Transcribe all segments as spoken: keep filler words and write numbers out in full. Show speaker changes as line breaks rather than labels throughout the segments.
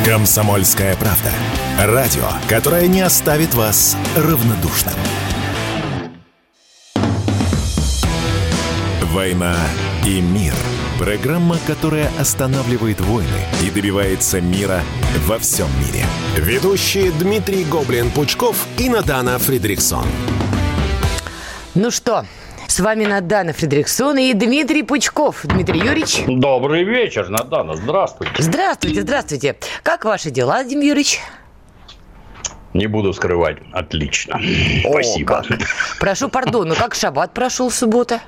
«Комсомольская правда». Радио, которое не оставит вас равнодушным. «Война и мир». Программа, которая останавливает войны и добивается мира во всем мире.
Ведущие Дмитрий Гоблин-Пучков и Надана Фридрихсон.
Ну что, с вами Надана Фридрихсон и Дмитрий Пучков. Дмитрий Юрьевич.
Добрый вечер, Надана. Здравствуйте.
Здравствуйте, здравствуйте. Как ваши дела, Дмитрий Юрьевич?
Не буду скрывать. Отлично.
О,
спасибо.
Как. Прошу пардона, как шаббат прошел суббота?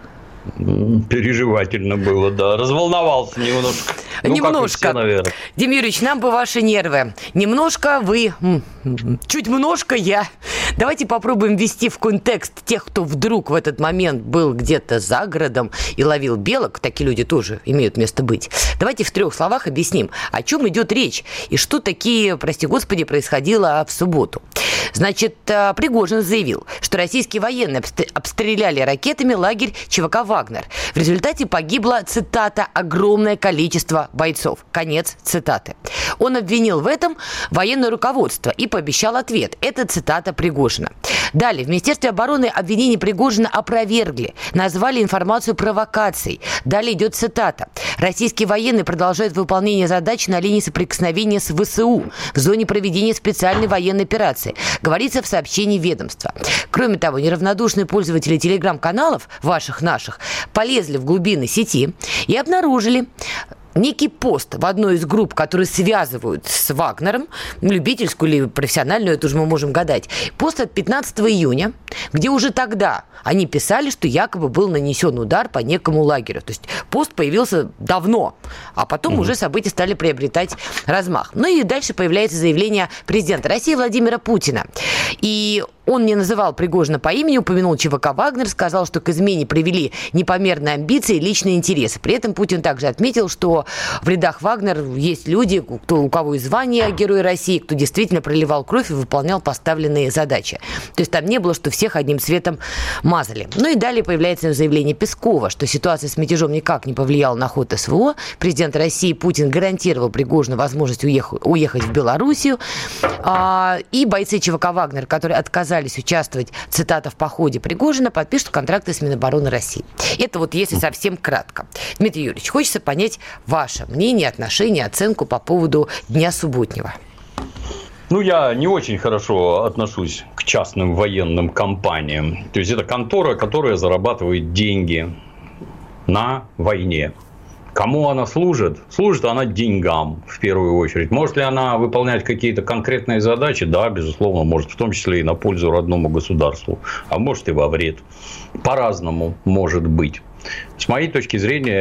Переживательно было, да. Разволновался немножко. Ну,
немножко.
Как и все,
Дим Юрьевич, нам бы ваши нервы. Немножко вы, чуть немножко я. Давайте попробуем ввести в контекст тех, кто вдруг в этот момент был где-то за городом и ловил белок. Такие люди тоже имеют место быть. Давайте в трех словах объясним, о чем идет речь и что такие, прости господи, происходило в субботу. Значит, Пригожин заявил, что российские военные обстреляли ракетами лагерь ЧВК «Вагнер». В результате погибло, цитата, «огромное количество бойцов». Конец цитаты. Он обвинил в этом военное руководство и пообещал ответ. Это цитата Пригожина. Далее, в Министерстве обороны обвинение Пригожина опровергли, назвали информацию провокацией. Далее идет цитата. Российские военные продолжают выполнение задач на линии соприкосновения с ВСУ в зоне проведения специальной военной операции. Говорится в сообщении ведомства. Кроме того, неравнодушные пользователи телеграм-каналов, ваших, наших, полезли в глубины сети и обнаружили некий пост в одной из групп, которые связывают с Вагнером, любительскую или профессиональную, это уже мы можем гадать. Пост от пятнадцатого июня, где уже тогда они писали, что якобы был нанесен удар по некому лагерю. То есть пост появился давно, а потом mm-hmm. уже события стали приобретать размах. Ну и дальше появляется заявление президента России Владимира Путина. И он не называл Пригожина по имени, упомянул ЧВК «Вагнер», сказал, что к измене привели непомерные амбиции и личные интересы. При этом Путин также отметил, что в рядах «Вагнер» есть люди, кто, у кого и звание Героя России, кто действительно проливал кровь и выполнял поставленные задачи. То есть там не было, что всех одним цветом мазали. Ну и далее появляется заявление Пескова, что ситуация с мятежом никак не повлияла на ход СВО. Президент России Путин гарантировал Пригожину возможность уехать, уехать в Белоруссию. А, и бойцы ЧВК «Вагнер», которые отказались участвовать, цитата, в походе Пригожина, подпишут контракты с Минобороны России. Это вот если совсем кратко. Дмитрий Юрьевич, хочется понять ваше мнение, отношение, оценку по поводу Дня субботнего.
Ну, я не очень хорошо отношусь к частным военным компаниям. То есть, это контора, которая зарабатывает деньги на войне. Кому она служит? Служит она деньгам, в первую очередь. Может ли она выполнять какие-то конкретные задачи? Да, безусловно, может. В том числе и на пользу родному государству. А может и во вред. По-разному может быть. С моей точки зрения,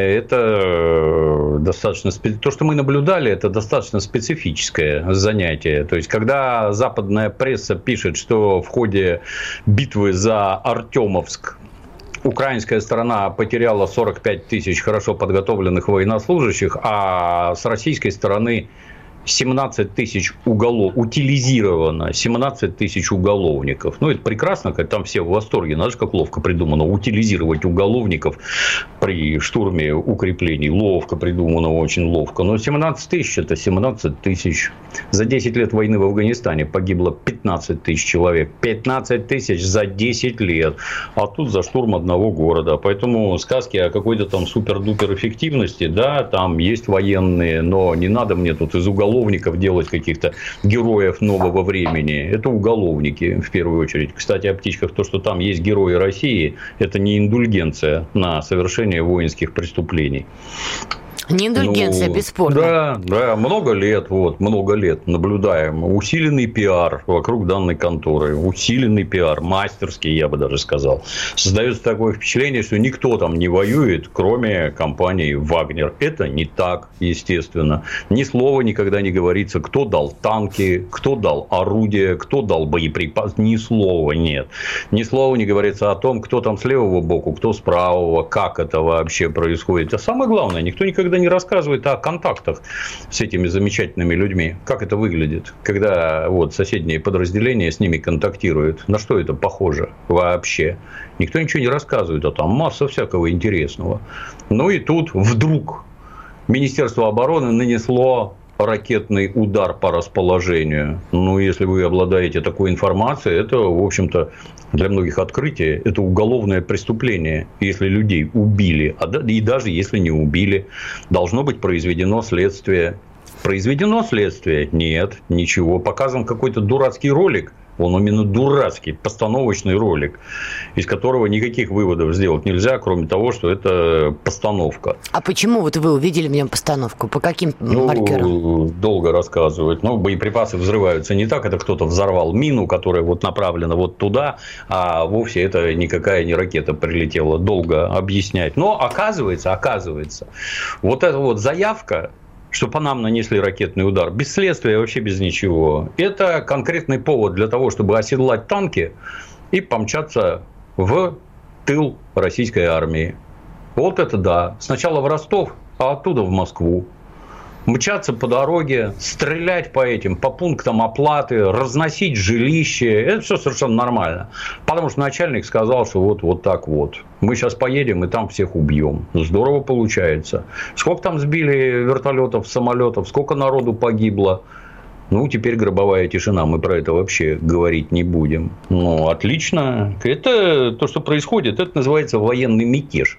это достаточно... То, что мы наблюдали, это достаточно специфическое занятие. То есть, когда западная пресса пишет, что в ходе битвы за Артемовск украинская сторона потеряла сорок пять тысяч хорошо подготовленных военнослужащих, а с российской стороны семнадцать тысяч уголов, утилизировано семнадцать тысяч уголовников. Ну, это прекрасно, как там все в восторге. Знаешь, как ловко придумано утилизировать уголовников при штурме укреплений. Ловко придумано, очень ловко. Но семнадцать тысяч – это семнадцать тысяч. За десять лет войны в Афганистане погибло пятнадцать тысяч человек. пятнадцать тысяч за десять лет. А тут за штурм одного города. Поэтому сказки о какой-то там супер-дупер эффективности, да, там есть военные, но не надо мне тут из уголовников делать каких-то героев нового времени. Это уголовники, в первую очередь. Кстати, о птичках. То, что там есть герои России, это не индульгенция на совершение воинских преступлений.
Не индульгенция, ну, бесспорно.
Да, да, много лет, вот, много лет наблюдаем усиленный пиар вокруг данной конторы. Усиленный пиар, мастерский, я бы даже сказал. Создается такое впечатление, что никто там не воюет, кроме компании «Вагнер». Это не так, естественно. Ни слова никогда не говорится, кто дал танки, кто дал орудия, кто дал боеприпасы. Ни слова нет. Ни слова не говорится о том, кто там с левого боку, кто с правого, как это вообще происходит. А самое главное, никто никогда не рассказывает о контактах с этими замечательными людьми. Как это выглядит, когда вот соседние подразделения с ними контактируют. На что это похоже вообще? Никто ничего не рассказывает, а там масса всякого интересного. Ну и тут вдруг Министерство обороны нанесло ракетный удар по расположению. Ну, если вы обладаете такой информацией, это, в общем-то, для многих открытие. Это уголовное преступление. Если людей убили, и даже если не убили, должно быть произведено следствие. Произведено следствие? Нет, ничего. Показан какой-то дурацкий ролик. Он именно дурацкий, постановочный ролик, из которого никаких выводов сделать нельзя, кроме того, что это постановка.
А почему вот вы увидели в нем постановку? По каким
ну,
маркерам?
Долго рассказывать. Ну, боеприпасы взрываются не так. Это кто-то взорвал мину, которая вот направлена вот туда, а вовсе это никакая не ракета прилетела. Долго объяснять. Но оказывается, оказывается, вот эта вот заявка, что по нам нанесли ракетный удар, без следствия, вообще без ничего. Это конкретный повод для того, чтобы оседлать танки и помчаться в тыл российской армии. Вот это да. Сначала в Ростов, а оттуда в Москву. Мчаться по дороге, стрелять по этим, по пунктам оплаты, разносить жилище. Это все совершенно нормально. Потому что начальник сказал, что вот, вот так вот. Мы сейчас поедем и там всех убьем. Здорово получается. Сколько там сбили вертолетов, самолетов, сколько народу погибло. Ну, теперь гробовая тишина. Мы про это вообще говорить не будем. Ну, отлично. Это то, что происходит, это называется военный мятеж.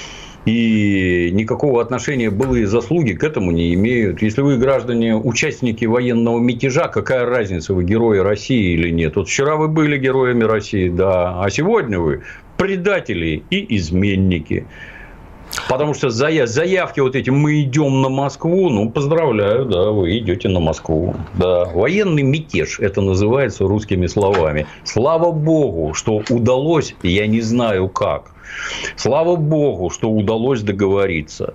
И никакого отношения былые заслуги к этому не имеют. Если вы, граждане, участники военного мятежа, какая разница, вы герои России или нет? Вот вчера вы были героями России, да, а сегодня вы предатели и изменники. Потому что заявки вот эти «мы идем на Москву», ну, поздравляю, да, вы идете на Москву. Да. Военный мятеж, это называется русскими словами. Слава богу, что удалось, я не знаю как. Слава богу, что удалось договориться.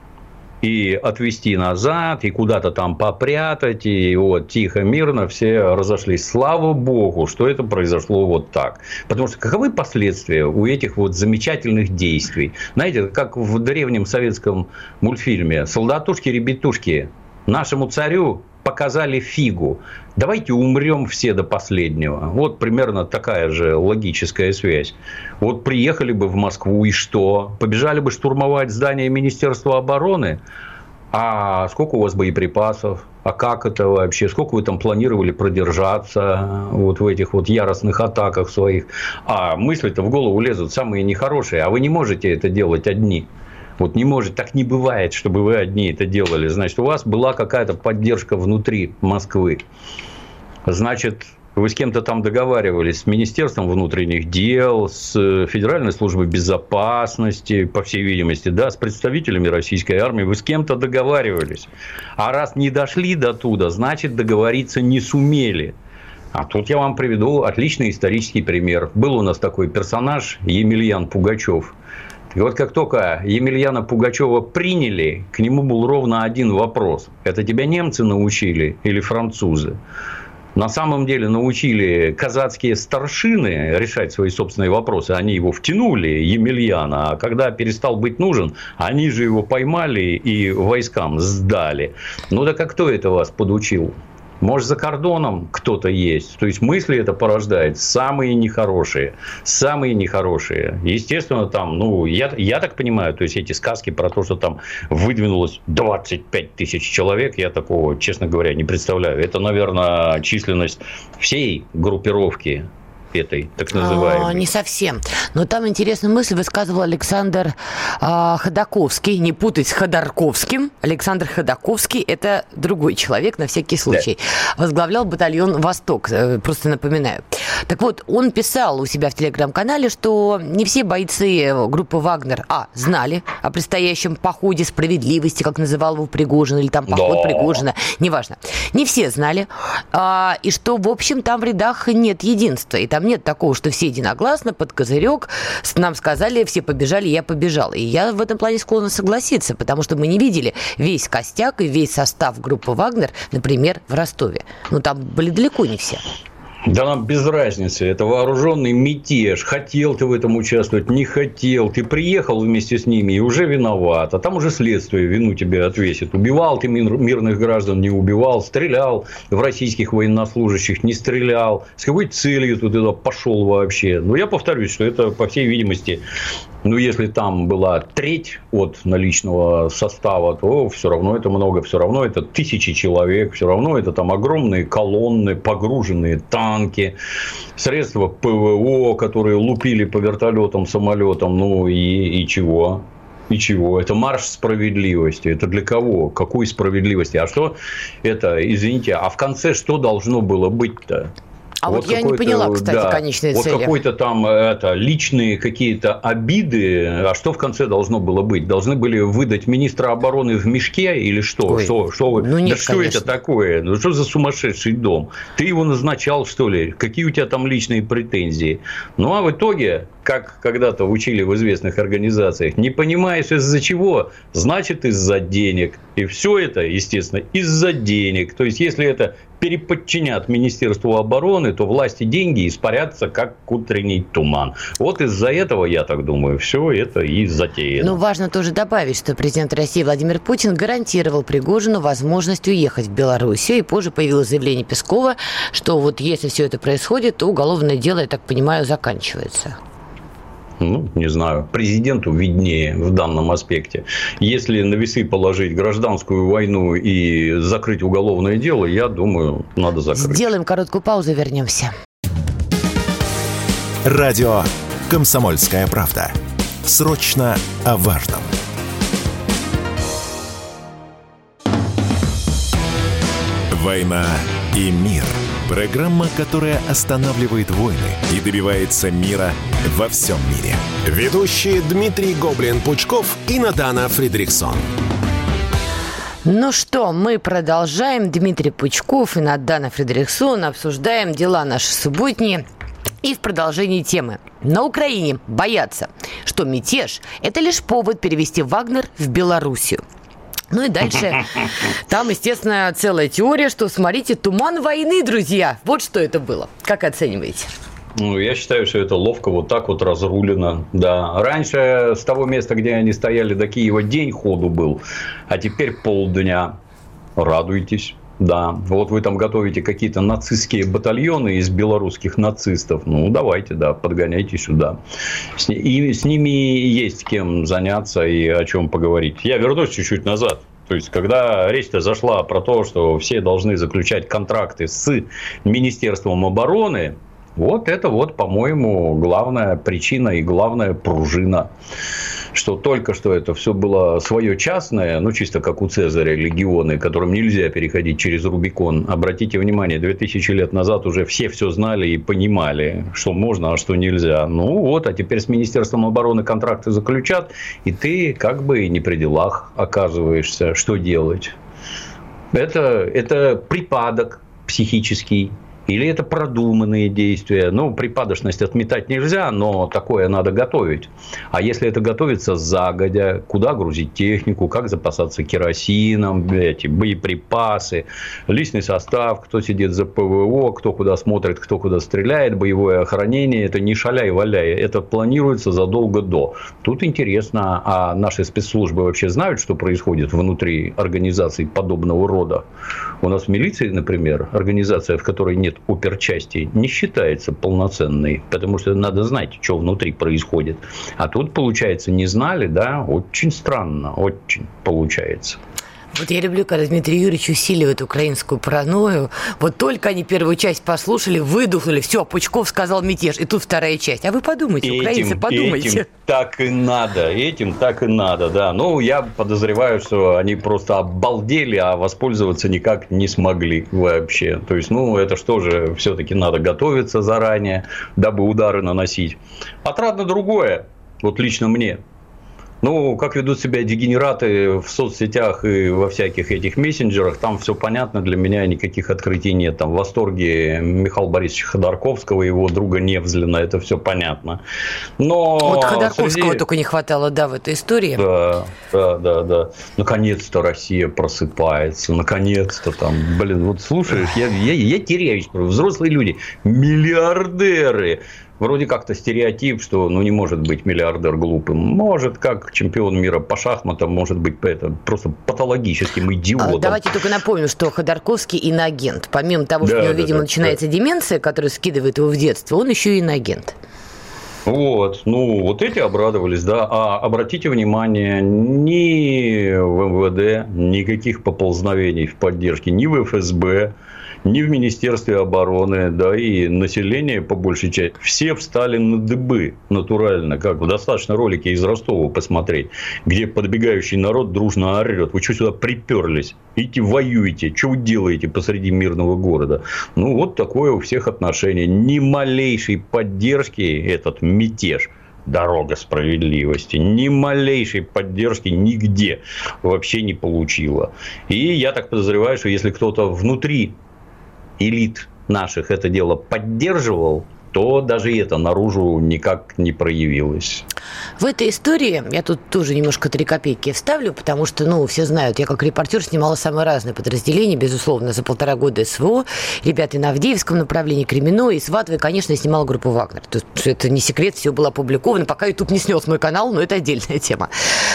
И отвезти назад, и куда-то там попрятать, и вот тихо, мирно все разошлись. Слава богу, что это произошло вот так. Потому что каковы последствия у этих вот замечательных действий? Знаете, как в древнем советском мультфильме «Солдатушки-ребятушки» нашему царю показали фигу. Давайте умрем все до последнего. Вот примерно такая же логическая связь. Вот приехали бы в Москву и что? Побежали бы штурмовать здание Министерства обороны? А сколько у вас боеприпасов? А как это вообще? Сколько вы там планировали продержаться вот в этих вот яростных атаках своих? А мысли-то в голову лезут самые нехорошие. А вы не можете это делать одни. Вот не может, так не бывает, чтобы вы одни это делали. Значит, у вас была какая-то поддержка внутри Москвы. Значит, вы с кем-то там договаривались, с Министерством внутренних дел, с Федеральной службой безопасности, по всей видимости, да, с представителями российской армии. Вы с кем-то договаривались. А раз не дошли до туда, значит, договориться не сумели. А тут я вам приведу отличный исторический пример. Был у нас такой персонаж Емельян Пугачев. И вот как только Емельяна Пугачева приняли, к нему был ровно один вопрос. Это тебя немцы научили или французы? На самом деле научили казацкие старшины решать свои собственные вопросы. Они его втянули, Емельяна. А когда перестал быть нужен, они же его поймали и войскам сдали. Ну так а кто это вас подучил? Может, за кордоном кто-то есть. То есть, мысли это порождает самые нехорошие. Самые нехорошие. Естественно, там, ну, я, я так понимаю, то есть, эти сказки про то, что там выдвинулось двадцать пять тысяч человек, я такого, честно говоря, не представляю. Это, наверное, численность всей группировки этой, так называемой.
А, не совсем. Но там интересную мысль высказывал Александр а, Ходаковский. Не путать с Ходорковским. Александр Ходаковский – это другой человек, на всякий случай. Да. Возглавлял батальон «Восток», просто напоминаю. Так вот, он писал у себя в телеграм-канале, что не все бойцы группы «Вагнер» а. знали о предстоящем походе справедливости, как называл его Пригожин, или там поход да. Пригожина, неважно. Не все знали. А, и что, в общем, там в рядах нет единства. И там нет такого, что все единогласно под козырек нам сказали, все побежали, я побежал. И я в этом плане склонна согласиться, потому что мы не видели весь костяк и весь состав группы «Вагнер», например, в Ростове. Ну, там были далеко не все.
Да нам без разницы. Это вооруженный мятеж. Хотел ты в этом участвовать, не хотел. Ты приехал вместе с ними и уже виноват. А там уже следствие вину тебе отвесит. Убивал ты мир, мирных граждан, не убивал. Стрелял в российских военнослужащих, не стрелял. С какой целью ты туда пошел вообще? Но я повторюсь, что это, по всей видимости, Ну, если там была треть от наличного состава, то все равно это много, все равно это тысячи человек, все равно это там огромные колонны, погруженные танки, средства ПВО, которые лупили по вертолетам, самолетам, ну и, и чего? И чего? Это марш справедливости. Это для кого? Какой справедливости? А что это, извините, а в конце что должно было быть-то?
А вот, вот я не поняла, кстати, да, конечные
вот
цели.
Вот какой-то там это, личные какие-то обиды. А что в конце должно было быть? Должны были выдать министра обороны в мешке или что?
Ой,
что, что вы...
ну нет,
да что
конечно.
это такое? Ну что за сумасшедший дом? Ты его назначал, что ли? Какие у тебя там личные претензии? Ну а в итоге, как когда-то учили в известных организациях, не понимаешь из-за чего, значит из-за денег. И все это, естественно, из-за денег. То есть, если это переподчинят Министерству обороны, то власти деньги испарятся, как утренний туман. Вот из-за этого, я так думаю, все это и затеяно.
Но важно тоже добавить, что президент России Владимир Путин гарантировал Пригожину возможность уехать в Белоруссию. И позже появилось заявление Пескова, что вот если все это происходит, то уголовное дело, я так понимаю, заканчивается.
Ну, не знаю, президенту виднее в данном аспекте. Если на весы положить гражданскую войну и закрыть уголовное дело, я думаю, надо закрыть.
Сделаем короткую паузу, вернемся.
Радио «Комсомольская правда». Срочно о важном. «Война и мир». Программа, которая останавливает войны и добивается мира во всем мире.
Ведущие Дмитрий Гоблин-Пучков и Надана Фридрихсон.
Ну что, мы продолжаем. Дмитрий Пучков и Надана Фридрихсон обсуждаем дела наши субботние. И в продолжении темы. На Украине боятся, что мятеж – это лишь повод перевести Вагнер в Белоруссию. Ну и дальше там, естественно, целая теория, что, смотрите, туман войны, друзья. Вот что это было. Как оцениваете?
Ну, я считаю, что это ловко вот так вот разрулено. Да. Раньше с того места, где они стояли, до Киева день ходу был, а теперь полдня. Радуйтесь. Да, вот вы там готовите какие-то нацистские батальоны из белорусских нацистов. Ну, давайте, да, подгоняйте сюда. С, и с ними есть кем заняться и о чем поговорить. Я вернусь чуть-чуть назад. То есть, когда речь-то зашла про то, что все должны заключать контракты с Министерством обороны, вот это вот, по-моему, главная причина и главная пружина. Что только что это все было свое частное, ну, чисто как у Цезаря легионы, которым нельзя переходить через Рубикон. Обратите внимание, две тысячи лет назад уже все все знали и понимали, что можно, а что нельзя. Ну, вот, а теперь с Министерством обороны контракты заключат, и ты как бы не при делах оказываешься. Что делать? Это, это припадок психический. Или это продуманные действия. Ну, припадочность отметать нельзя, но такое надо готовить. А если это готовится загодя, куда грузить технику, как запасаться керосином, эти боеприпасы, личный состав, кто сидит за ПВО, кто куда смотрит, кто куда стреляет, боевое охранение, это не шаляй-валяй, это планируется задолго до. Тут интересно, а наши спецслужбы вообще знают, что происходит внутри организаций подобного рода? У нас в милиции, например, организация, в которой нет оперчасти, не считается полноценной, потому что надо знать, что внутри происходит. А тут, получается, не знали, да, очень странно, очень получается.
Вот я люблю, когда Дмитрий Юрьевич усиливает украинскую паранойю. Вот только они первую часть послушали, выдохнули, все, Пучков сказал мятеж, и тут вторая часть. А вы подумайте, этим, украинцы, подумайте.
Этим так и надо, этим так и надо, да. Ну, я подозреваю, что они просто обалдели, а воспользоваться никак не смогли вообще. То есть, ну, это что же, все-таки надо готовиться заранее, дабы удары наносить. Отрадно другое, вот лично мне. Ну, как ведут себя дегенераты в соцсетях и во всяких этих мессенджерах, там все понятно, для меня никаких открытий нет. Там в восторге Михаила Борисовича Ходорковского и его друга Невзлина, это все понятно. Но
вот Ходорковского
среди...
только не хватало, да, в этой истории.
Да, да, да, да. Наконец-то Россия просыпается, наконец-то там, блин, вот слушаешь, я, я, я теряюсь, взрослые люди, миллиардеры. Вроде как-то стереотип, что ну, не может быть миллиардер глупым. Может, как чемпион мира по шахматам, может быть, это просто патологическим идиотом.
Давайте только напомним, что Ходорковский иноагент. Помимо того, что да, у него, да, видимо, да, начинается да. деменция, которая скидывает его в детство, он еще и иноагент.
Вот, ну, вот эти обрадовались, да. А обратите внимание, ни в эм вэ дэ никаких поползновений в поддержке, ни в эф эс бэ, ни в Министерстве обороны, да, и население, по большей части, все встали на дыбы натурально, как в достаточно ролике из Ростова посмотреть, где подбегающий народ дружно орет: вы что сюда приперлись? Идите воюете, что вы делаете посреди мирного города? Ну, вот такое у всех отношение. Ни малейшей поддержки этот мятеж, дорога справедливости, ни малейшей поддержки нигде вообще не получила. И я так подозреваю, что если кто-то внутри элит наших это дело поддерживал, то даже это наружу никак не проявилось.
В этой истории я тут тоже немножко три копейки вставлю, потому что, ну, все знают, я как репортер снимала самые разные подразделения, безусловно, за полтора года эс вэ о, ребята и на Авдеевском направлении, Кремино, и Сватовой, конечно, я снимала группу «Вагнер». То есть, это не секрет, все было опубликовано, пока YouTube не снес мой канал, но это отдельная тема.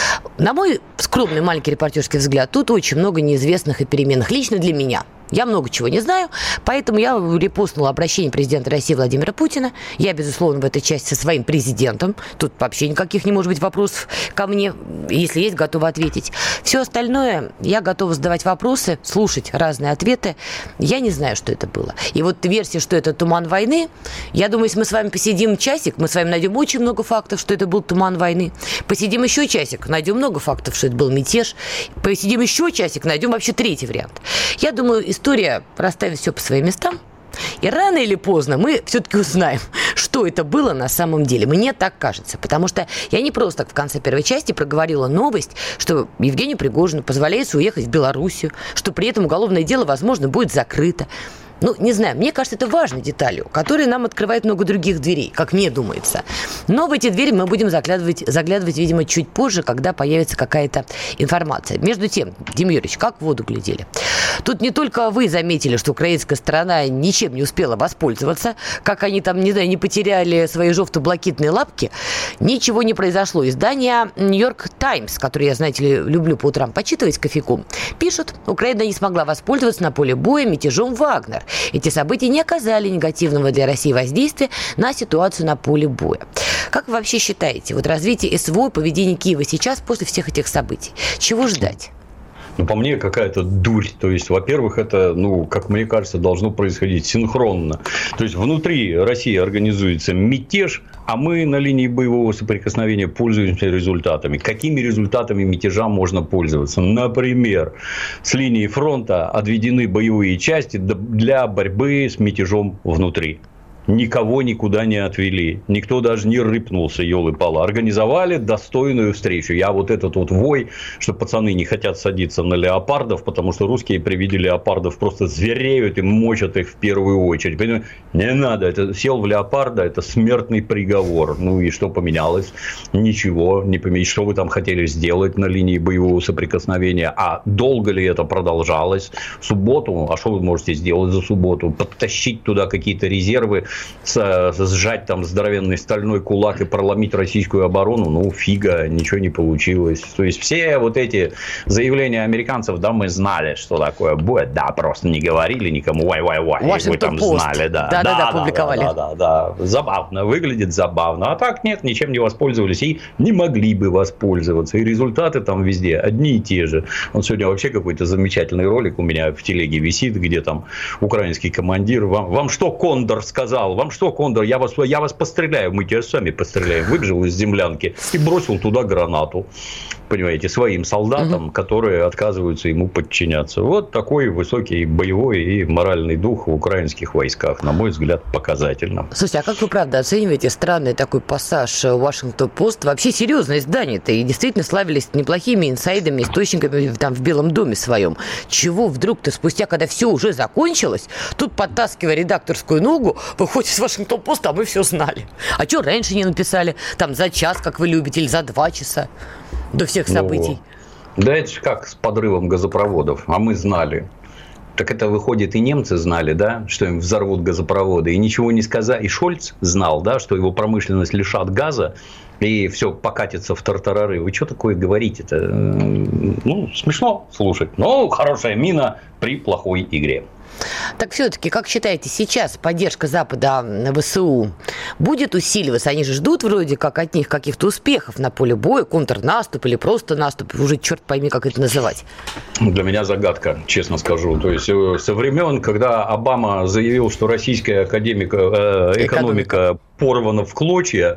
На мой скромный маленький репортерский взгляд, тут очень много неизвестных и переменных лично для меня. Я много чего не знаю, поэтому я репостнула обращение президента России Владимира Путина. Я, безусловно, в этой части со своим президентом. Тут вообще никаких не может быть вопросов ко мне. Если есть, готова ответить. Все остальное, я готова задавать вопросы, слушать разные ответы. Я не знаю, что это было. И вот версия, что это туман войны, я думаю, если мы с вами посидим часик, мы с вами найдем очень много фактов, что это был туман войны. Посидим еще часик, найдем много фактов, что это был мятеж. Посидим еще часик, найдем вообще третий вариант. Я думаю, история расставит все по своим местам. И рано или поздно мы все-таки узнаем, что это было на самом деле. Мне так кажется. Потому что я не просто так в конце первой части проговорила новость, что Евгению Пригожину позволяется уехать в Белоруссию, что при этом уголовное дело, возможно, будет закрыто. Ну, не знаю, мне кажется, это важной деталью, которая нам открывает много других дверей, как мне думается. Но в эти двери мы будем заглядывать, заглядывать, видимо, чуть позже, когда появится какая-то информация. Между тем, Дим Юрьевич, как в воду глядели. Тут не только вы заметили, что украинская сторона ничем не успела воспользоваться, как они там, не знаю, не потеряли свои жовто-блакитные лапки, ничего не произошло. Издание «Нью-Йорк Таймс», которое я, знаете ли, люблю по утрам почитывать с кофейком, пишут: Украина не смогла воспользоваться на поле боя мятежом «Вагнер». Эти события не оказали негативного для России воздействия на ситуацию на поле боя. Как вы вообще считаете, вот развитие эс вэ о, поведение Киева сейчас после всех этих событий? Чего ждать?
Ну, по мне, какая-то дурь. То есть, во-первых, это, ну, как мне кажется, должно происходить синхронно. То есть, внутри России организуется мятеж, а мы на линии боевого соприкосновения пользуемся результатами. Какими результатами мятежа можно пользоваться? Например, с линии фронта отведены боевые части для борьбы с мятежом внутри. Никого никуда не отвели. Никто даже не рыпнулся, елы-палы. Организовали достойную встречу. Я вот этот вот вой, что пацаны не хотят садиться на леопардов, потому что русские при виде леопардов просто звереют и мочат их в первую очередь. Понимаете? Не надо. Это, сел в леопарда, это смертный приговор. Ну и что поменялось? Ничего не поменялось. Что вы там хотели сделать на линии боевого соприкосновения? А долго ли это продолжалось? В субботу? А что вы можете сделать за субботу? Подтащить туда какие-то резервы, сжать там здоровенный стальной кулак и проломить российскую оборону? Ну, фига, ничего не получилось. То есть, все вот эти заявления американцев: да, мы знали, что такое будет, да, просто не говорили никому, вай-вай-вай, вы там знали, да.
Да-да-да, публиковали.
Да-да-да, забавно, выглядит забавно. А так нет, ничем не воспользовались и не могли бы воспользоваться. И результаты там везде одни и те же. Вот сегодня вообще какой-то замечательный ролик у меня в телеге висит, где там украинский командир: вам, вам что Кондор сказал? Вам что, Кондор, я вас, я вас постреляю, мы тебя сами постреляем. Выбежал из землянки и бросил туда гранату. Понимаете, своим солдатам, угу. которые отказываются ему подчиняться. Вот такой высокий боевой и моральный дух в украинских войсках, на мой взгляд, показательно.
Слушайте, а как вы, правда, оцениваете странный такой пассаж Вашингтон-Пост? Вообще серьезное издание-то, и действительно славились неплохими инсайдами, источниками там в Белом доме своем. Чего вдруг-то спустя, когда все уже закончилось, тут, подтаскивая редакторскую ногу, выходит с Вашингтон-Поста, а мы все знали. А что раньше не написали? Там за час, как вы любите, или за два часа до всех событий?
Ну, да это же как с подрывом газопроводов. А мы знали. Так это, выходит, и немцы знали, да, что им взорвут газопроводы. И ничего не сказали. И Шольц знал, да, что его промышленность лишат газа. И все покатится в тартарары. Вы что такое говорите-то? Ну, смешно слушать. Но хорошая мина при плохой игре.
Так все-таки, как считаете, сейчас поддержка Запада ВСУ будет усиливаться? Они же ждут вроде как от них каких-то успехов на поле боя, контрнаступ или просто наступ, уже черт пойми, как это называть.
Для меня загадка, честно скажу. То есть со времен, когда Обама заявил, что российская академика, э, экономика, экономика порвана в клочья,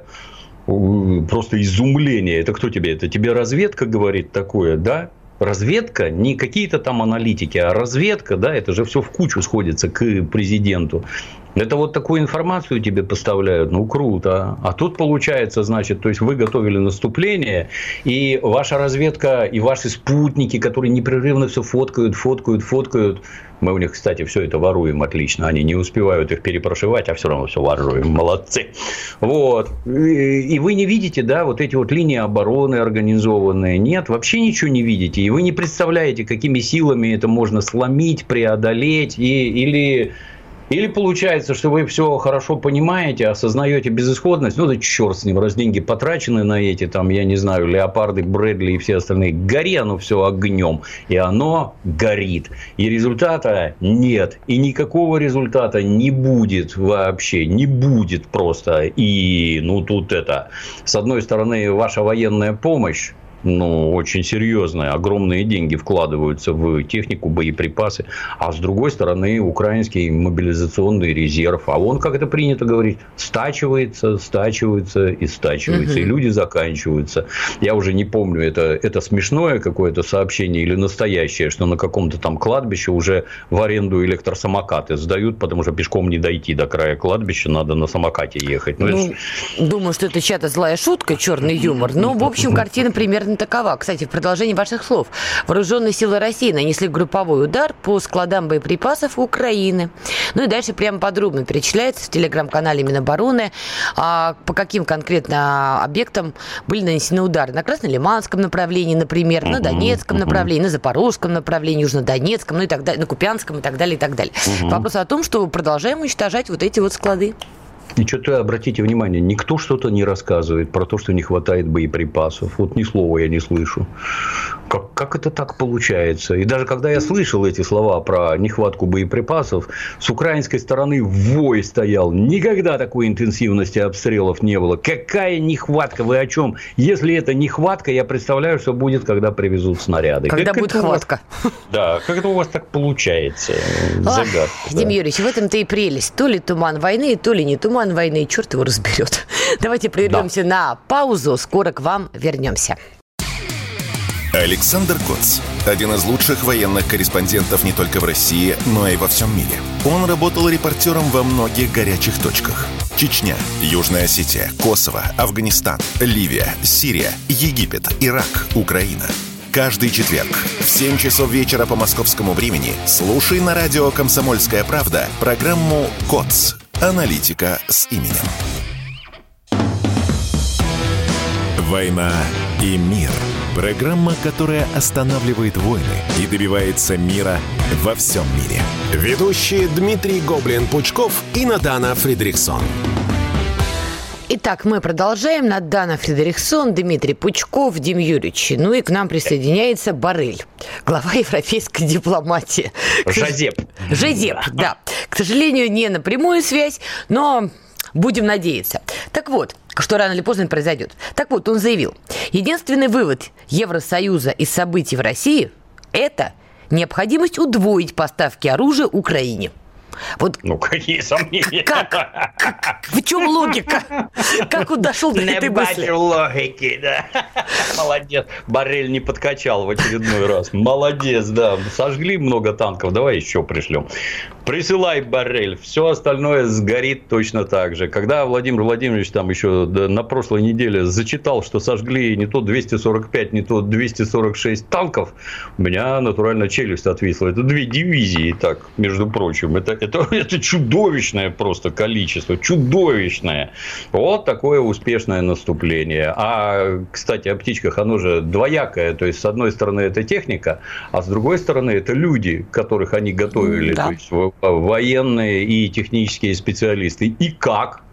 просто изумление. Это кто тебе? Это тебе разведка говорит такое, да? Разведка, не какие-то там аналитики, а разведка, да, это же все в кучу сходится к президенту. Это вот такую информацию тебе поставляют, ну круто. А тут получается, значит, то есть вы готовили наступление, и ваша разведка, и ваши спутники, которые непрерывно все фоткают, фоткают, фоткают. Мы у них, кстати, все это воруем отлично. Они не успевают их перепрошивать, а все равно все воруем. Молодцы. Вот. И вы не видите, да, вот эти вот линии обороны организованные. Нет, вообще ничего не видите. И вы не представляете, какими силами это можно сломить, преодолеть. И, или... Или получается, что вы все хорошо понимаете, осознаете безысходность, ну да черт с ним, раз деньги потрачены на эти, там, я не знаю, леопарды, Брэдли и все остальные, гори оно все огнем, и оно горит. И результата нет, и никакого результата не будет вообще, не будет просто. И, ну, тут это, с одной стороны, ваша военная помощь, ну, очень серьезные, огромные деньги вкладываются в технику, боеприпасы. А с другой стороны, украинский мобилизационный резерв. А он, как это принято говорить, стачивается, стачивается и стачивается. Угу. И люди заканчиваются. Я уже не помню, это, это смешное какое-то сообщение или настоящее, что на каком-то там кладбище уже в аренду электросамокаты сдают, потому что пешком не дойти до края кладбища, надо на самокате ехать. Ну,
ну,
это...
Думаю, что это чья-то злая шутка, черный юмор. Но, в общем, картина примерно такова. Кстати, в продолжении ваших слов. Вооруженные силы России нанесли групповой удар по складам боеприпасов Украины. Ну и дальше прямо подробно перечисляется в телеграм-канале Минобороны, а, по каким конкретно объектам были нанесены удары. На Краснолиманском направлении, например, на Донецком направлении, на Запорожском направлении, Южнодонецком, ну и так далее, на Купянском и так далее, и так далее. Вопрос о том, что продолжаем уничтожать вот эти вот склады.
И что-то, обратите внимание, никто что-то не рассказывает про то, что не хватает боеприпасов. Вот ни слова я не слышу. Как, как это так получается? И даже когда я слышал эти слова про нехватку боеприпасов, с украинской стороны вой стоял. Никогда такой интенсивности обстрелов не было. Какая нехватка? Вы о чем? Если это нехватка, я представляю, что будет, когда привезут снаряды.
Когда
как
будет хватка.
Вас... Да, как это у вас так получается? Загадка.
Дим Юрьевич, в этом-то и прелесть. То ли туман войны, то ли не туман войны, и черт его разберет. Давайте прервемся да. на паузу. Скоро к вам вернемся.
Александр Коц. Один из лучших военных корреспондентов не только в России, но и во всем мире. Он работал репортером во многих горячих точках. Чечня, Южная Осетия, Косово, Афганистан, Ливия, Сирия, Египет, Ирак, Украина. Каждый четверг в семь часов вечера по московскому времени слушай на радио «Комсомольская правда» программу «Коц. Аналитика с именем». «Война и мир». Программа, которая останавливает войны и добивается мира во всем мире.
Ведущие Дмитрий Гоблин-Пучков и Надана Фридрихсон.
Итак, мы продолжаем. Надана Фридрихсон, Дмитрий Пучков, Дим Юрьевич. Ну и к нам присоединяется Боррель, глава европейской дипломатии.
Жозеп.
Жозеп, да. К сожалению, не на прямую связь, но будем надеяться. Так вот, что рано или поздно произойдет. Так вот, он заявил, единственный вывод Евросоюза из событий в России – это необходимость удвоить поставки оружия Украине. Вот
ну, какие сомнения?
Как? как? В чем логика? Как он дошел до этой мысли?
Не бачу логики, да. Молодец. Боррель не подкачал в очередной раз. Молодец, да. Сожгли много танков, давай еще пришлем. Присылай, Боррель. Все остальное сгорит точно так же. Когда Владимир Владимирович там еще на прошлой неделе зачитал, что сожгли не то двести сорок пять, не то двести сорок шесть танков, у меня натурально челюсть отвисла. Это две дивизии, так, между прочим. Это Это, это чудовищное просто количество, чудовищное. Вот такое успешное наступление. А, кстати, о птичках оно же двоякое. То есть, с одной стороны, это техника, а с другой стороны, это люди, которых они готовили. Да. То есть, военные и технические специалисты. И как?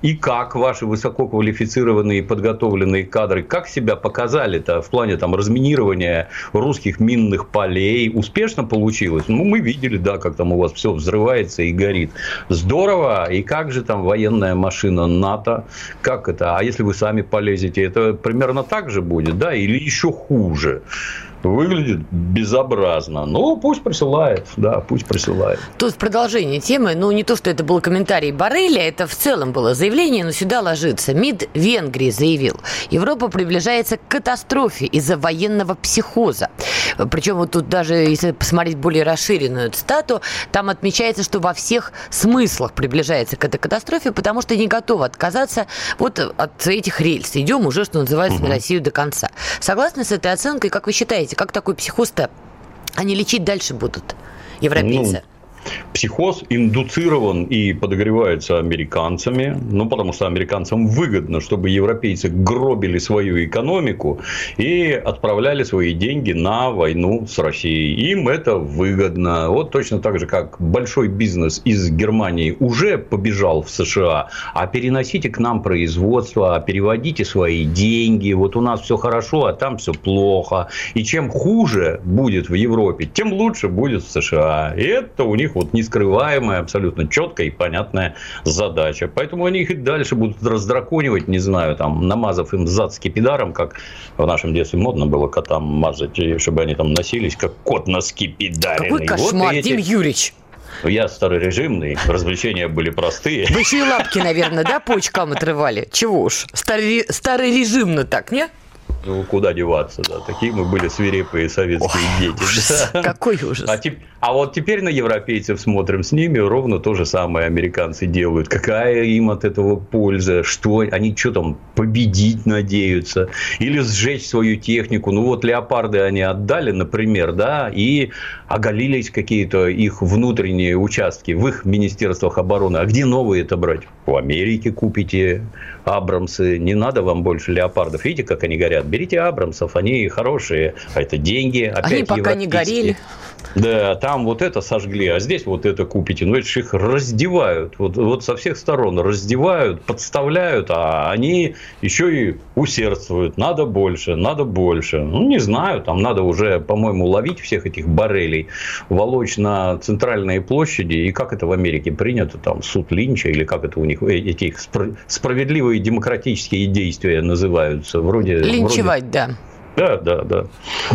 И как ваши высококвалифицированные и подготовленные кадры, как себя показали-то в плане там, разминирования русских минных полей? Успешно получилось? Ну, мы видели, да, как там у вас все взрывается и горит. Здорово. И как же там военная машина НАТО? Как это? А если вы сами полезете, это примерно так же будет, да? Или еще хуже? Выглядит безобразно. Ну, пусть присылает. Да, пусть присылает.
Тут в продолжении темы, ну, не то, что это был комментарий Борреля, это в целом было заявление, но сюда ложится. МИД Венгрии заявил, Европа приближается к катастрофе из-за военного психоза. Причем вот тут даже, если посмотреть более расширенную цитату, там отмечается, что во всех смыслах приближается к этой катастрофе, потому что не готовы отказаться вот от этих рельс. Идем уже, что называется, угу. на Россию до конца. Согласны с этой оценкой? Как вы считаете, как такой психоз-то они лечить дальше будут, европейцы?
Ну, психоз индуцирован и подогревается американцами, ну, потому что американцам выгодно, чтобы европейцы гробили свою экономику и отправляли свои деньги на войну с Россией. Им это выгодно. Вот точно так же, как большой бизнес из Германии уже побежал в США, а переносите к нам производство, переводите свои деньги. Вот у нас все хорошо, а там все плохо. И чем хуже будет в Европе, тем лучше будет в США. И это у них вот нескрываемая, абсолютно четкая и понятная задача. Поэтому они их и дальше будут раздраконивать, не знаю, там, намазав им зад скипидаром, как в нашем детстве модно было котам мазать, чтобы они там носились, как кот на скипидаре.
Какой кошмар, вот эти... Дим Юрьевич.
Я старорежимный, развлечения были простые.
Вы еще и лапки, наверное, да, по очкам отрывали? Чего уж, старый, старорежимно так, не?
Ну, куда деваться, да. Такие мы были свирепые советские Ой, дети.
Ужас. Да. Какой ужас.
А, теп... а вот теперь на европейцев смотрим, с ними ровно то же самое американцы делают. Какая им от этого польза? Что? Они что там, победить надеются? Или сжечь свою технику? Ну, вот леопарды они отдали, например, да, и оголились какие-то их внутренние участки в их министерствах обороны. А где новые это брать? В Америке купите Абрамсы. Не надо вам больше леопардов. Видите, как они горят? Берите Абрамсов, они хорошие. А это деньги. Опять
они пока не горели.
Да, там вот это сожгли, а здесь вот это купите. Ну, это же их раздевают. Вот, вот со всех сторон раздевают, подставляют, а они еще и усердствуют. Надо больше, надо больше. Ну, не знаю, там надо уже, по-моему, ловить всех этих Боррелей, волочь на центральные площади. И как это в Америке принято? Там суд Линча или как это у них, эти справедливые демократические действия называются. Вроде,
Линчевать,
вроде...
да.
Да, да, да.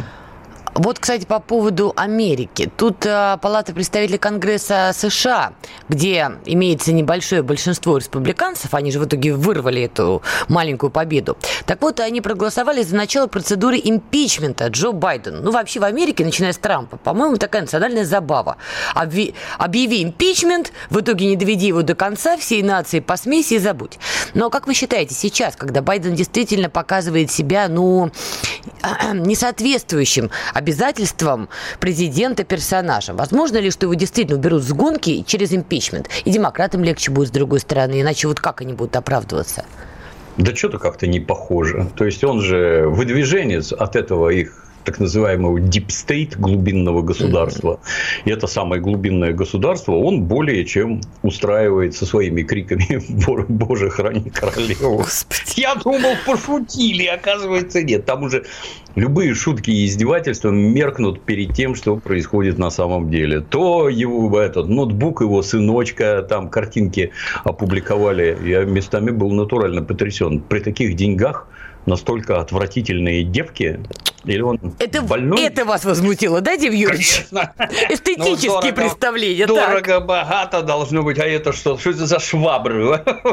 Вот, кстати, по поводу Америки. Тут а, Палата представителей Конгресса США, где имеется небольшое большинство республиканцев, они же в итоге вырвали эту маленькую победу. Так вот, они проголосовали за начало процедуры импичмента Джо Байдена. Ну, вообще в Америке, начиная с Трампа, по-моему, такая национальная забава. Обви... Объяви импичмент, в итоге не доведи его до конца, всей нации посмейся и забудь. Но как вы считаете, сейчас, когда Байден действительно показывает себя, ну, несоответствующим обязательствам президента персонажа, возможно ли, что его действительно уберут с гонки через импичмент? И демократам легче будет с другой стороны, иначе вот как они будут оправдываться?
Да что-то как-то не похоже. То есть он же выдвиженец от этого их так называемого deep state, глубинного государства. Mm-hmm. И это самое глубинное государство он более чем устраивает со своими криками «Боже, храни королеву». Господи. Я думал, пошутили, оказывается, нет. Там уже любые шутки и издевательства меркнут перед тем, что происходит на самом деле. То его этот ноутбук, его сыночка, там картинки опубликовали. Я местами был натурально потрясен. При таких деньгах настолько отвратительные девки, или он
это,
больной?
Это вас возмутило, да, Дим Юрьевич? Эстетические ну, дорого, представления.
Дорого-богато должно быть. А это что? Что это за швабры?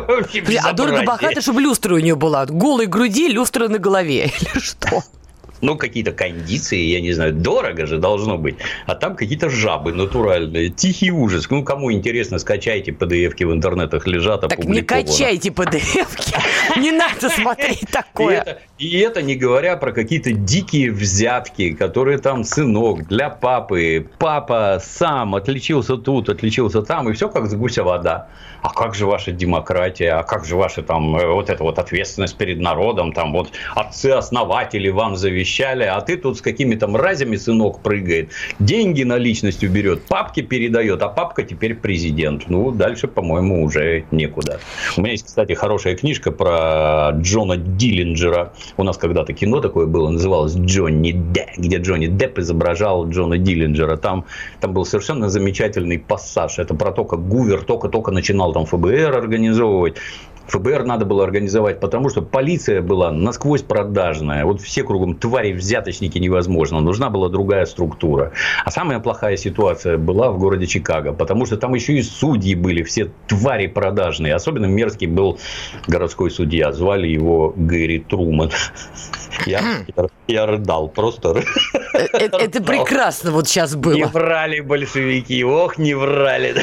А дорого-богато, чтобы люстра у нее была. Голой груди, люстра на голове. Или что?
Ну, какие-то кондиции, я не знаю, дорого же должно быть. А там какие-то жабы натуральные. Тихий ужас. Ну, кому интересно, скачайте, пи ди эф-ки в интернетах лежат,
опубликованы. Так не качайте пи ди эф-ки, Не надо смотреть такое.
И это, и это не говоря про какие-то дикие взятки, которые там сынок для папы. Папа сам отличился тут, отличился там, и все как с гуся вода. А как же ваша демократия? А как же ваша там вот эта вот ответственность перед народом? Там вот отцы-основатели вам завещали, а ты тут с какими-то мразями сынок прыгает. Деньги наличностью берет, папке передает, а папка теперь президент. Ну, дальше, по-моему, уже некуда. У меня есть, кстати, хорошая книжка про Джона Диллинджера. У нас когда-то кино такое было, называлось «Джонни Депп», где Джонни Депп изображал Джона Диллинджера. Там, там был совершенно замечательный пассаж. Это про то, как Гувер только-только начинал там эф бэ эр организовывать. эф бэ эр надо было организовать, потому что полиция была насквозь продажная. Вот все кругом твари, взяточники невозможно. Нужна была другая структура. А самая плохая ситуация была в городе Чикаго, потому что там еще и судьи были, все твари продажные. Особенно мерзкий был городской судья. Звали его Гэри Труман. Я, я, я рыдал, просто
это, это прекрасно вот сейчас было.
Не врали большевики, ох, не врали.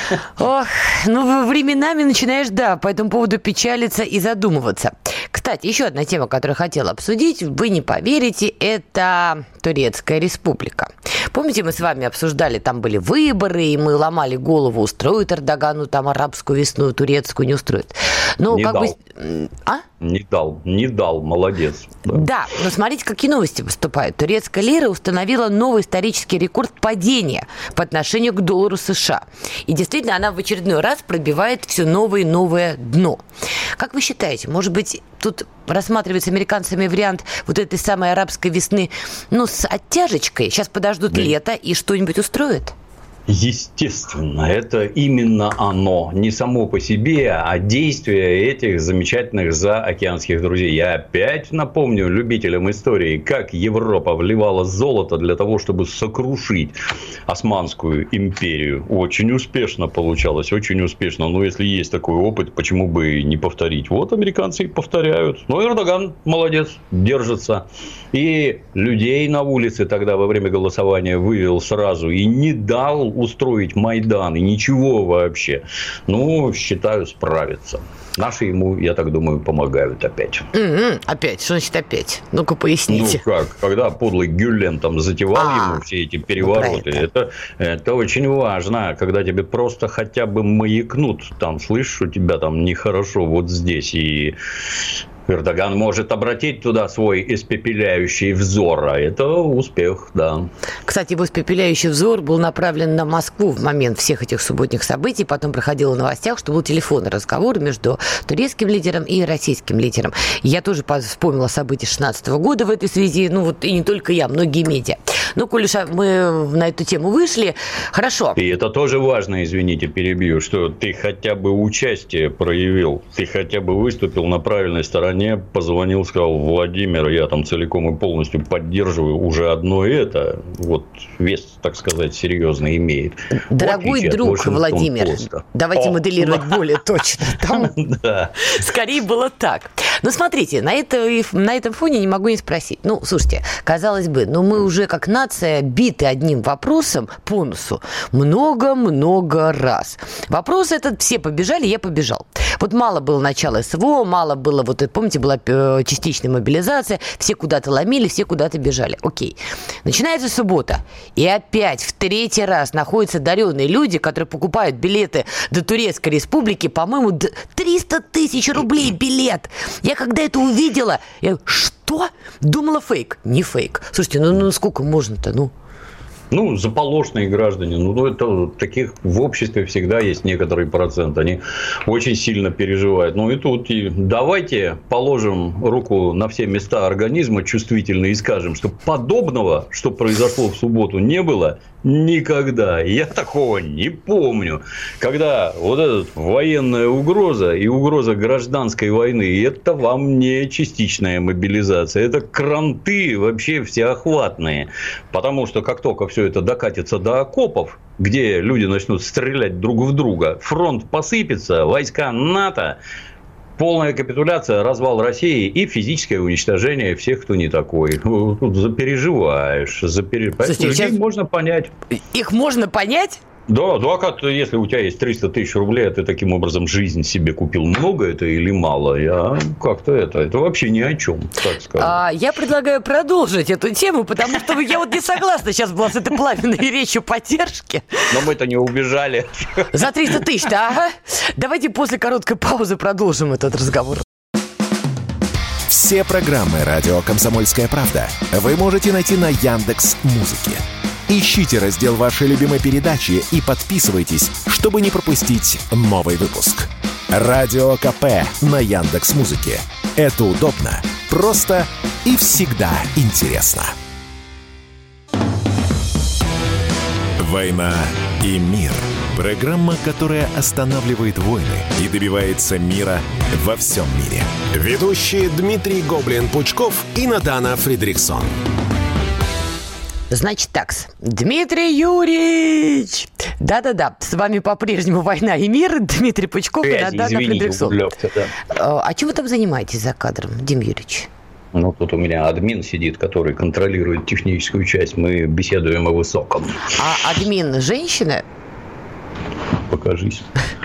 Ох, ну временами начинаешь, да, по этому поводу печалиться и задумываться. Кстати, еще одна тема, которую хотела обсудить, вы не поверите, это Турецкая Республика. Помните, мы с вами обсуждали, там были выборы, и мы ломали голову, устроит Эрдогану там арабскую весну, турецкую не устроит. Ну,
не
как
дал.
бы... А?
Не дал, не дал, молодец.
Да. да, но смотрите, какие новости поступают. Турецкая лира установила новый исторический рекорд падения по отношению к доллару США. И действительно, она в очередной раз пробивает все новое и новое дно. Как вы считаете, может быть, тут рассматривается американцами вариант вот этой самой арабской весны, ну, с оттяжечкой? Сейчас подождут да. лето и что-нибудь устроят?
Естественно, это именно оно. Не само по себе, а действие этих замечательных заокеанских друзей. Я опять напомню любителям истории, как Европа вливала золото для того, чтобы сокрушить Османскую империю. Очень успешно получалось, очень успешно. Но если есть такой опыт, почему бы не повторить? Вот американцы и повторяют. Но Эрдоган молодец, держится. И людей на улице тогда во время голосования вывел сразу и не дал устроить Майдан и ничего вообще. Ну, считаю, справится. Наши ему, я так думаю, помогают опять.
Mm-hmm. Опять? Что значит опять? Ну-ка, поясните.
Ну, как? Когда подлый Гюлен там затевал
А,
ему все эти перевороты.
Ну,
это, это очень важно. Когда тебе просто хотя бы маякнут. Там, слышишь, у тебя там нехорошо вот здесь. И Эрдоган может обратить туда свой испепеляющий взор. А это успех, да.
Кстати, его испепеляющий взор был направлен на Москву в момент всех этих субботних событий. Потом проходило в новостях, что был телефонный разговор между турецким лидером и российским лидером. Я тоже вспомнила события шестнадцатого года в этой связи. Ну, вот и не только я, многие медиа. Ну, коль уж мы на эту тему вышли, хорошо.
И это тоже важно, извините, перебью, что ты хотя бы участие проявил. Ты хотя бы выступил на правильной стороне. Позвонил, сказал: Владимир, я там целиком и полностью поддерживаю. Уже одно это вот вес, так сказать, серьезный имеет.
Дорогой друг Владимир, давайте О, моделировать да. более точно. Там да. скорее было так. Ну, смотрите, на, это, на этом фоне не могу не спросить. Ну, слушайте, казалось бы, но мы уже как нация биты одним вопросом по носу много-много раз. Вопрос этот: все побежали, я побежал. Вот мало было начала СВО, мало было, вот помните, была частичная мобилизация, все куда-то ломили, все куда-то бежали. Окей. Начинается суббота, и опять в третий раз находятся одаренные люди, которые покупают билеты до Турецкой Республики, по-моему, триста тысяч рублей билет. Я когда это увидела, я что? Думала, фейк. Не фейк. Слушайте, ну, ну сколько можно-то, ну?
Ну, заполошные граждане, ну, это таких в обществе всегда есть некоторый процент. Они очень сильно переживают. Ну, и тут и давайте положим руку на все места организма чувствительные и скажем, что подобного, что произошло в субботу, не было никогда. Я такого не помню. Когда вот эта военная угроза и угроза гражданской войны, это вам не частичная мобилизация. Это кранты вообще всеохватные. Потому что как только все это докатится до окопов, где люди начнут стрелять друг в друга, фронт посыпется, войска НАТО, полная капитуляция, развал России и физическое уничтожение всех, кто не такой. Тут запереживаешь. запереживаешь. Слушайте, людей сейчас... можно понять.
Их можно понять?
Да, ну а как, если у тебя есть триста тысяч рублей, а ты таким образом жизнь себе купил, много это или мало? Я как-то это, это вообще ни о чем, так сказать.
А, я предлагаю продолжить эту тему, потому что я вот не согласна сейчас была с этой пламенной речью поддержки.
Но мы-то не убежали.
За триста тысяч-то, ага. Давайте после короткой паузы продолжим этот разговор.
Все программы «Радио Комсомольская правда» вы можете найти на Яндекс.Музыке. Ищите раздел вашей любимой передачи и подписывайтесь, чтобы не пропустить новый выпуск. Радио КП на Яндекс.Музыке. Это удобно, просто и всегда интересно. «Война и мир» – программа, которая останавливает войны и добивается мира во всем мире.
Ведущие Дмитрий Гоблин-Пучков и Надана Фридрихсон.
Значит так, Дмитрий Юрьевич! Да-да-да, с вами по-прежнему «Война и мир», Дмитрий Пучков и Надана Фридрихсон. Да. А чем вы там занимаетесь за кадром, Дим Юрьевич?
Ну, тут у меня админ сидит, который контролирует техническую часть. Мы беседуем о высоком.
А админ женщина?
Покажись.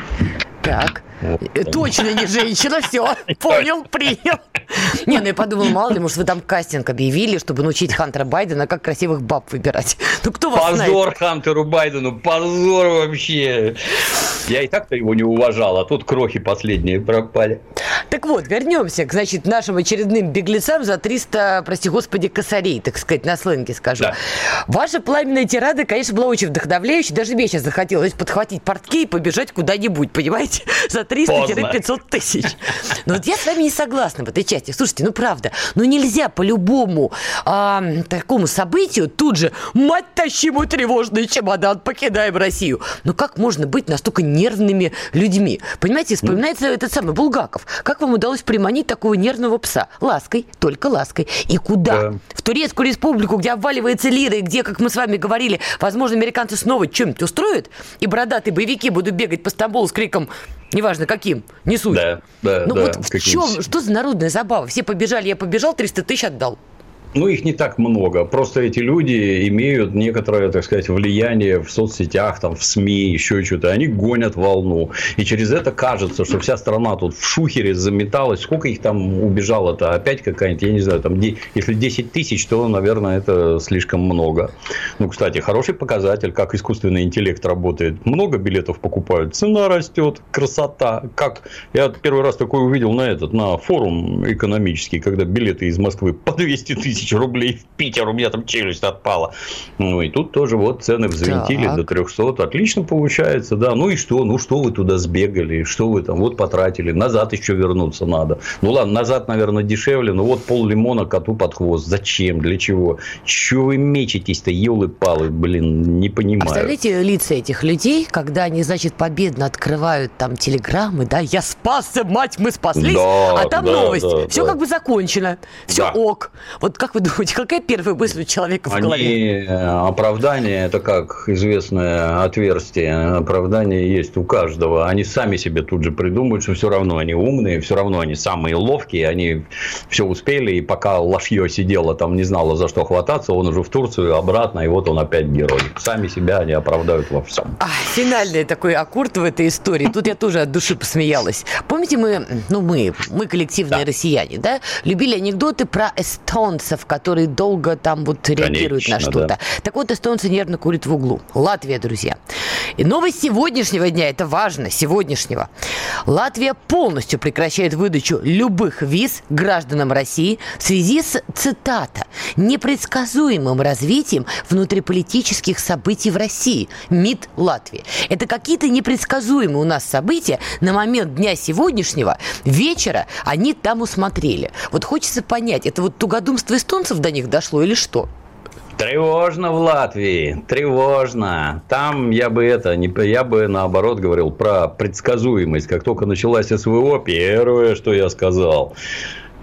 Так. Вот, точно не женщина, все, понял, принял. Не, ну я подумал, мало ли, может, вы там кастинг объявили, чтобы научить Хантера Байдена, как красивых баб выбирать. Ну, кто вас
позор
знает?
Позор Хантеру Байдену, позор вообще. Я и так-то его не уважал, а тут крохи последние пропали.
Так вот, вернемся к, значит, нашим очередным беглецам за триста, прости господи, косарей, так сказать, на сленге скажу. Да. Ваша пламенная тирада, конечно, была очень вдохновляющей. Даже мне сейчас захотелось подхватить портки и побежать куда-нибудь, понимаете, за триста-пятьсот тысяч. Но вот я с вами не согласна в этой части. Слушайте, ну правда, ну нельзя по любому а, такому событию тут же «Мать, тащи мой тревожный чемодан, покидаем Россию». Ну как можно быть настолько нервными людьми? Понимаете, вспоминается этот самый Булгаков. Как вам удалось приманить такого нервного пса? Лаской, только лаской. И куда? Да. В Турецкую республику, где обваливается лира, и где, как мы с вами говорили, возможно, американцы снова что-нибудь устроят, и бородатые боевики будут бегать по Стамбулу с криком неважно каким, не суть.
Да, да,
ну
да,
вот в чем, что за народная забава? Все побежали, я побежал, триста тысяч отдал.
Ну, их не так много. Просто эти люди имеют некоторое, так сказать, влияние в соцсетях, там, в СМИ, еще что-то. Они гонят волну. И через это кажется, что вся страна тут в шухере заметалась. Сколько их там убежало-то? Опять какая-нибудь, я не знаю, там, если десять тысяч, то, наверное, это слишком много. Ну, кстати, хороший показатель, как искусственный интеллект работает. Много билетов покупают, цена растет, красота. Как я первый раз такое увидел на этот, на форум экономический, когда билеты из Москвы по двести тысяч рублей в Питер, у меня там челюсть отпала. Ну, и тут тоже вот цены взвинтили так. до трехсот. Отлично получается, да. Ну, и что? Ну, что вы туда сбегали? Что вы там вот потратили? Назад еще вернуться надо. Ну, ладно, назад, наверное, дешевле, но вот пол лимона коту под хвост. Зачем? Для чего? Чего вы мечетесь-то, елы-палы? Блин, не понимаю.
Представляете лица этих людей, когда они, значит, победно открывают там телеграммы, да, я спасся, мать, мы спаслись, да, а там да, новость. Да, все да. как бы закончено. Все да. ок. Вот как вы думаете, какая первая мысль у человека в
Они,
голове?
Оправдание, это как известное отверстие. Оправдание есть у каждого. Они сами себе тут же придумают, что все равно они умные, все равно они самые ловкие, они все успели, и пока лошье сидела, там не знала, за что хвататься, он уже в Турцию обратно, и вот он опять герой. Сами себя они оправдают во всем.
А, финальный такой аккорд в этой истории. Тут я тоже от души посмеялась. Помните, мы, ну мы, мы коллективные да. россияне, да, любили анекдоты про эстонцев, которые долго там вот реагируют Конечно, на что-то. Да. Так вот, эстонцы нервно курят в углу. Латвия, друзья. И новость сегодняшнего дня, это важно, сегодняшнего. Латвия полностью прекращает выдачу любых виз гражданам России в связи с, цитата, непредсказуемым развитием внутриполитических событий в России. МИД Латвии. Это какие-то непредсказуемые у нас события на момент дня сегодняшнего вечера они там усмотрели. Вот хочется понять, это вот тугодумство эстонцев до них дошло или что?
Тревожно в Латвии, тревожно. Там я бы это, не, я бы наоборот говорил про предсказуемость. Как только началась СВО, первое, что я сказал,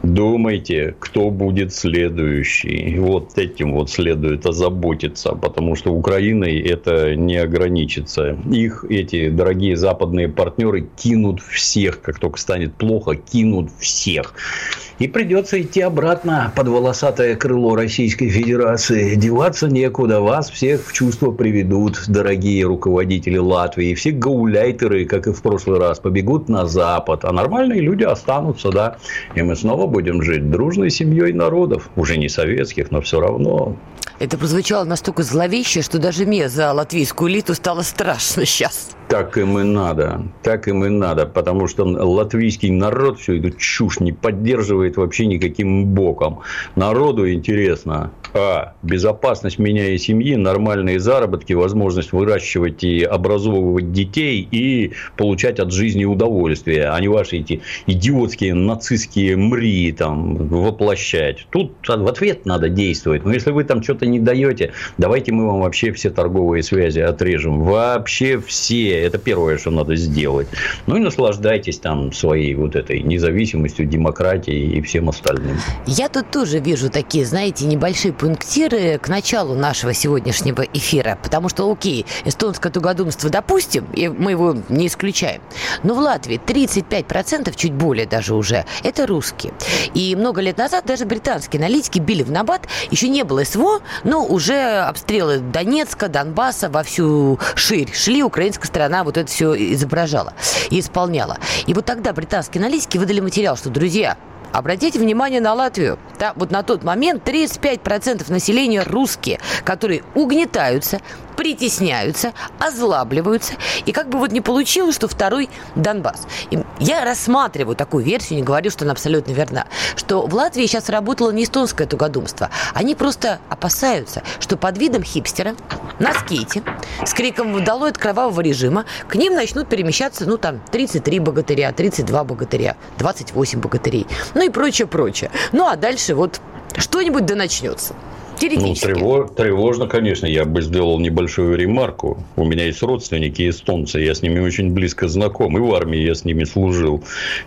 Думайте, кто будет следующий. Вот этим вот следует озаботиться, потому что Украиной это не ограничится. Их эти дорогие западные партнеры кинут всех, как только станет плохо, кинут всех. И придется идти обратно под волосатое крыло Российской Федерации. Деваться некуда. Вас всех в чувство приведут, дорогие руководители Латвии. Все гауляйтеры, как и в прошлый раз, побегут на Запад. А нормальные люди останутся, да. И мы снова будем жить дружной семьей народов. Уже не советских, но все равно.
Это прозвучало настолько зловеще, что даже мне за латвийскую элиту стало страшно сейчас.
Так им и надо. Так им и надо. Потому что латвийский народ всю эту чушь не поддерживает вообще никаким боком. Народу интересно. А. Безопасность меня и семьи, нормальные заработки, возможность выращивать и образовывать детей и получать от жизни удовольствие. А не ваши эти идиотские нацистские мрии там воплощать. Тут в ответ надо действовать. Но если вы там что-то не даете, давайте мы вам вообще все торговые связи отрежем. Вообще все. Это первое, что надо сделать. Ну и наслаждайтесь там своей вот этой независимостью, демократией и всем остальным.
Я тут тоже вижу такие, знаете, небольшие пунктиры к началу нашего сегодняшнего эфира. Потому что, окей, эстонское тугодумство допустим, и мы его не исключаем. Но в Латвии тридцать пять процентов, чуть более даже уже, это русские. И много лет назад даже британские аналитики били в набат. Еще не было СВО, но уже обстрелы Донецка, Донбасса во всю ширь шли. Украинская сторона вот это все изображала и исполняла. И вот тогда британские аналитики выдали материал, что, друзья, обратите внимание на Латвию. Да, вот на тот момент тридцать пять процентов населения русские, которые угнетаются, притесняются, озлабливаются. И как бы вот не получилось, что второй Донбасс. И я рассматриваю такую версию, не говорю, что она абсолютно верна, что в Латвии сейчас работало не эстонское тугодумство. Они просто опасаются, что под видом хипстера на скейте с криком «Долой от кровавого режима» к ним начнут перемещаться, ну, там, тридцать три богатыря, тридцать два богатыря, двадцать восемь богатырей, ну и прочее, прочее. Ну, а дальше вот что-нибудь да начнется.
Ну, тревож, тревожно, конечно. Я бы сделал небольшую ремарку. У меня есть родственники эстонцы. Я с ними очень близко знаком. И в армии я с ними служил.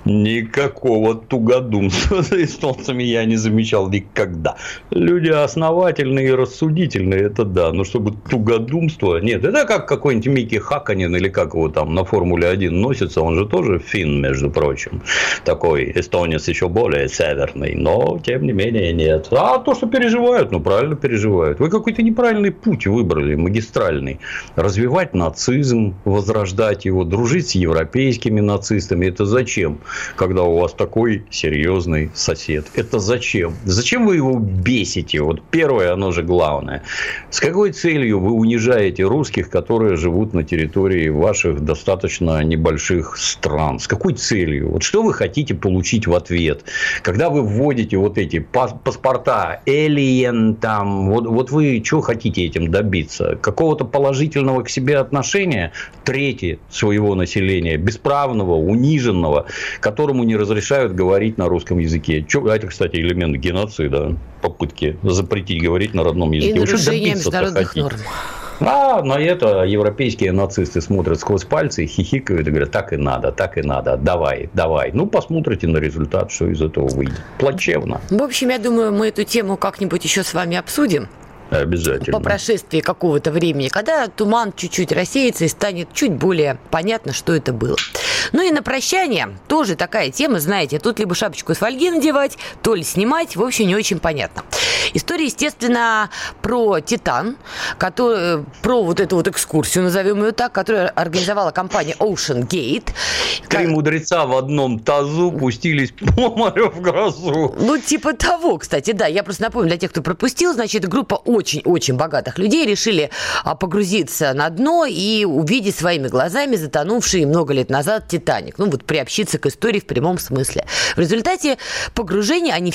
Никакого тугодумства за эстонцами я не замечал никогда. Люди основательные и рассудительные, это да. Но чтобы тугодумство... Нет, это как какой-нибудь Микки Хакканен или как его там на Формуле один носится. Он же тоже финн, между прочим. Такой эстонец еще более северный. Но, тем не менее, нет. А то, что переживают, ну, правильно переживают. Вы какой-то неправильный путь выбрали, магистральный. Развивать нацизм, возрождать его, дружить с европейскими нацистами. Это зачем, когда у вас такой серьезный сосед? Это зачем? Зачем вы его бесите? Вот первое, оно же главное. С какой целью вы унижаете русских, которые живут на территории ваших достаточно небольших стран? С какой целью? Вот что вы хотите получить в ответ? Когда вы вводите вот эти паспорта alien, там, вот, вот вы что хотите этим добиться? Какого-то положительного к себе отношения трети своего населения, бесправного, униженного, которому не разрешают говорить на русском языке. Чё, это, кстати, элемент геноцида, попытки запретить говорить на родном языке.
И нарушение международных норм.
А на это европейские нацисты смотрят сквозь пальцы, хихикают и говорят, так и надо, так и надо, давай, давай. Ну, посмотрите на результат, что из этого выйдет. Плачевно.
В общем, я думаю, мы эту тему как-нибудь еще с вами обсудим.
Обязательно.
По прошествии какого-то времени, когда туман чуть-чуть рассеется и станет чуть более понятно, что это было. Ну и на прощание тоже такая тема, знаете, тут либо шапочку из фольги надевать, то ли снимать, в общем, не очень понятно. История, естественно, про «Титан», который, про вот эту вот экскурсию, назовем ее так, которую организовала компания Ocean Gate.
Три мудреца в одном тазу пустились по морю в грозу.
Ну, типа того, кстати, да. Я просто напомню для тех, кто пропустил, значит, группа очень-очень богатых людей решили погрузиться на дно и увидеть своими глазами затонувший много лет назад «Титаник». Ну, вот приобщиться к истории в прямом смысле. В результате погружения они все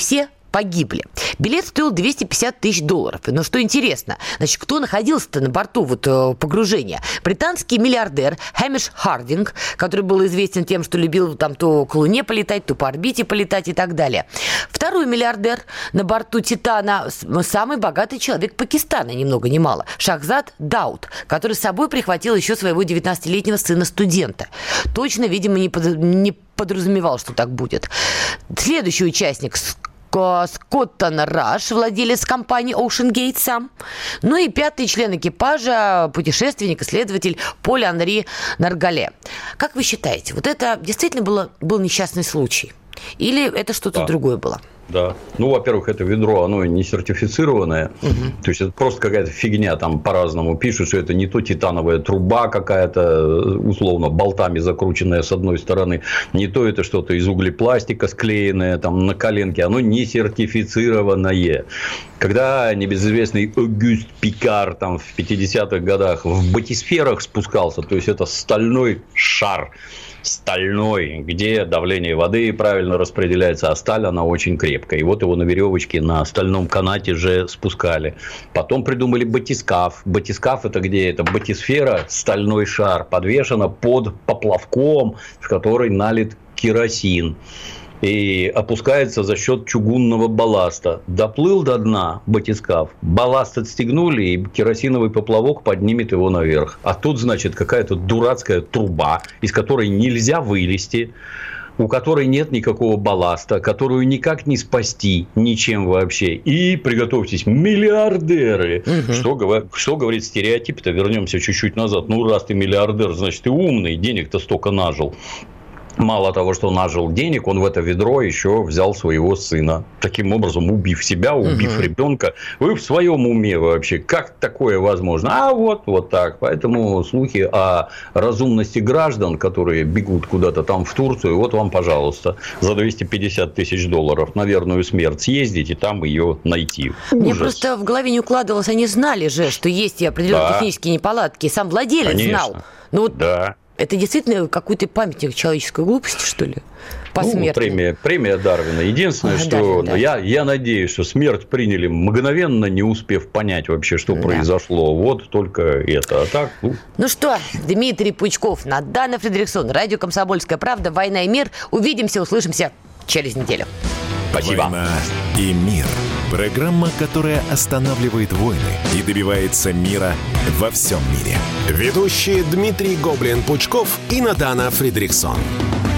погибли. Билет стоил двести пятьдесят тысяч долларов. Но что интересно, значит, кто находился-то на борту вот, погружения? Британский миллиардер Хэмиш Хардинг, который был известен тем, что любил там то к Луне полетать, то по орбите полетать и так далее. Второй миллиардер на борту «Титана» самый богатый человек Пакистана, ни много ни мало, Шахзад Дауд, который с собой прихватил еще своего девятнадцатилетнего сына-студента. Точно, видимо, не, под, не подразумевал, что так будет. Следующий участник – Скоттон Раш, владелец компании OceanGate сам. Ну и пятый член экипажа, путешественник, исследователь Поль Анри Наргале. Как вы считаете, вот это действительно было, был несчастный случай? Или это что-то да. другое было?
Да. Ну, во-первых, это ведро, оно не сертифицированное. Угу. То есть, это просто какая-то фигня. Там по-разному пишут, что это не то титановая труба какая-то, условно, болтами закрученная с одной стороны. Не то это что-то из углепластика склеенное там на коленке. Оно не сертифицированное. Когда небезызвестный Огюст Пикар там в пятидесятых годах в батисферах спускался, то есть, это стальной шар. Стальной, где давление воды правильно распределяется, а сталь, она очень крепкая. И вот его на веревочке на стальном канате же спускали. Потом придумали батискаф. Батискаф – это где? Это батисфера, стальной шар, подвешена под поплавком, в который налит керосин. И опускается за счет чугунного балласта. Доплыл до дна батискаф, балласт отстегнули, и керосиновый поплавок поднимет его наверх. А тут, значит, какая-то дурацкая труба, из которой нельзя вылезти, у которой нет никакого балласта, которую никак не спасти ничем вообще. И, приготовьтесь, миллиардеры. Угу. Что, что говорит стереотип-то? Вернемся чуть-чуть назад. Ну, раз ты миллиардер, значит, ты умный, денег-то столько нажил. Мало того, что нажил денег, он в это ведро еще взял своего сына. Таким образом, убив себя, убив угу. ребенка. Вы в своем уме вообще? Как такое возможно? А вот, вот так. Поэтому слухи о разумности граждан, которые бегут куда-то там в Турцию, вот вам, пожалуйста, за двести пятьдесят тысяч долларов на верную смерть съездить и там ее найти. Ужас.
Мне просто в голове не укладывалось, они знали же, что есть определенные да. технические неполадки. Сам владелец Конечно. знал. Ну, вот... Да. Это действительно какой-то памятник человеческой глупости, что ли? Посмертный.
Ну, премия, премия Дарвина. Единственное, а, что Дарвин, да. я, я надеюсь, что смерть приняли мгновенно, не успев понять вообще, что да. произошло. Вот только это. А так, ну...
ну что, Дмитрий Пучков, Надана Фридрихсон, радио «Комсомольская правда», «Война и мир». Увидимся, услышимся через неделю.
Спасибо. «Война и мир». Программа, которая останавливает войны и добивается мира во всем мире.
Ведущие Дмитрий Гоблин-Пучков и Надана Фридрихсон.